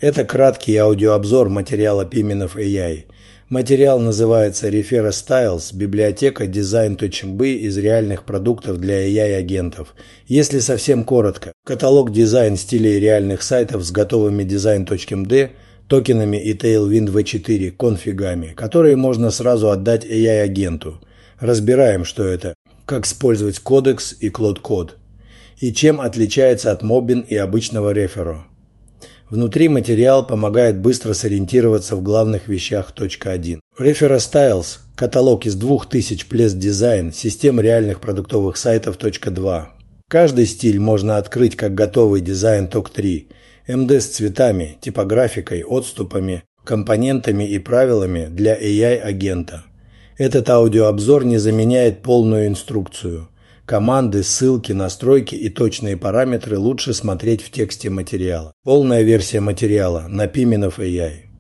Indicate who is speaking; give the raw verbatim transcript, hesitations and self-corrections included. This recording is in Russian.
Speaker 1: Это краткий аудиообзор материала Pimenov эй ай. Материал называется Referra Styles, библиотека design.by из реальных продуктов для эй ай-агентов. Если совсем коротко, каталог дизайн стилей реальных сайтов с готовыми design.md, токенами и Tailwind ви четыре конфигами, которые можно сразу отдать эй ай-агенту. Разбираем, что это, как использовать кодекс и Cloud Code, и чем отличается от Mobbin и обычного Referra. Внутри материал помогает быстро сориентироваться в главных вещах. один. Referra Styles – каталог из двух тысяч Place Design, систем реальных продуктовых сайтов. два. Каждый стиль можно открыть как готовый дизайн ток три, эм ди с цветами, типографикой, отступами, компонентами и правилами для эй ай-агента. Этот аудиообзор не заменяет полную инструкцию. Команды, ссылки, настройки и точные параметры лучше смотреть в тексте материала. Полная версия материала на Pimenov эй ай.